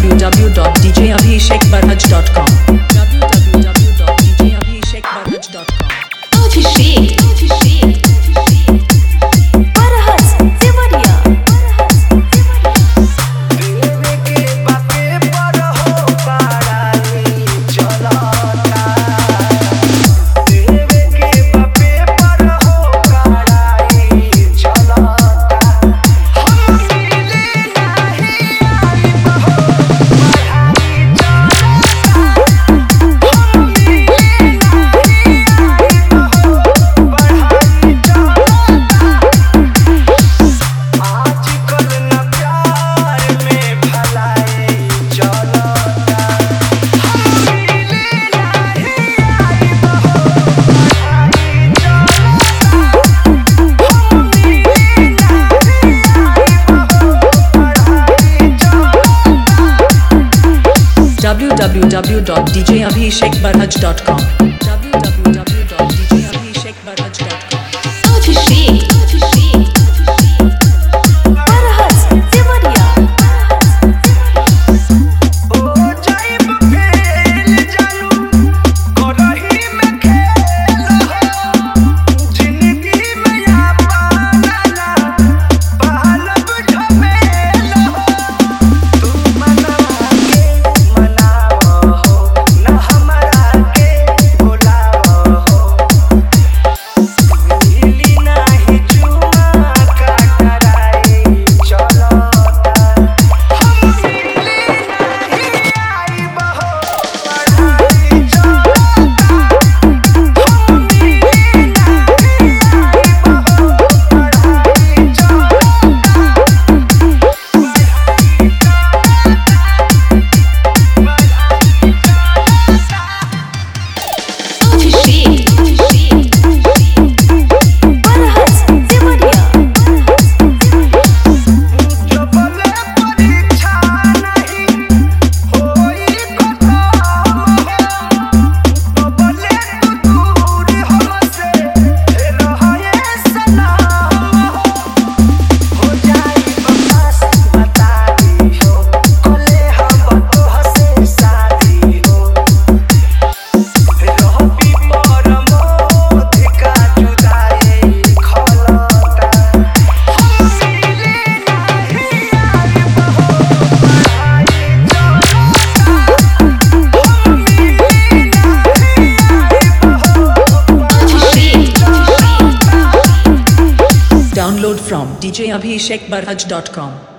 www.djabhishekbarhaj.com www.djabhishekbarhaj.com Abhishek Barhaj Devariya देवे के बाते पर हो पढ़ाई चलता देवे के बाते पर हो पढ़ाई चलता हम मिले नहीं आई बहो पढ़ाई चलता हम मिले नहीं आई बहो पढ़ाई चलता आजकल न प्यार में भलाई चलता हम मिले नहीं आई बहो पढ़ाई चलता हम मिले नहीं आई बहो पढ़ाई चलता www.djabhishekbarhaj.com www.djabhishekbarhaj.com Abhishek Barhaj Devariya ओ जाइब फेल जानू करही में खेल हो जिंदगी में या पाला पहलब झमेल हो तू मना के मनाओ हो न हमरा के बुलाओ हो मिली नाही जुआ का कराई चलता हम मिले नहीं आई बहो पढ़ाई चलता हम मिले नहीं आई बहो पढ़ाई Abhishek Barhaj Devariya जबले परीक्षा नहीं होई खत्म हो तबले तू दूर हमसे रहे सलाम हो जाई बकवास बता दी हो कले हम तोहसे शादी हो रहबी परमोध का जुदाई खलता हम मिले नहीं आई बहो पढ़ाई चलता हम मिले नहीं आई बहो Abhishek Download from djabhishekbarhaj.com